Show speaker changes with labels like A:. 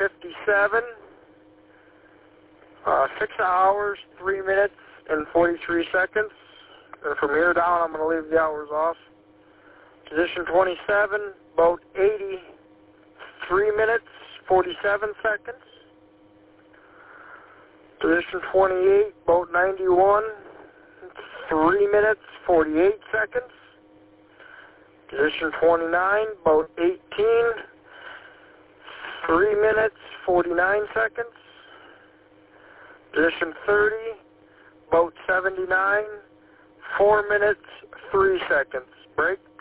A: 57, 6 hours, 3 minutes, and 43 seconds. And from here down, I'm going to leave the hours off. Position 27, boat 80, 3 minutes, 47 seconds. Position 28, boat 91, 3 minutes, 48 seconds. Position 29, boat 18, 3 minutes, 49 seconds. Position 30, boat 79, 4 minutes, 3 seconds. Break.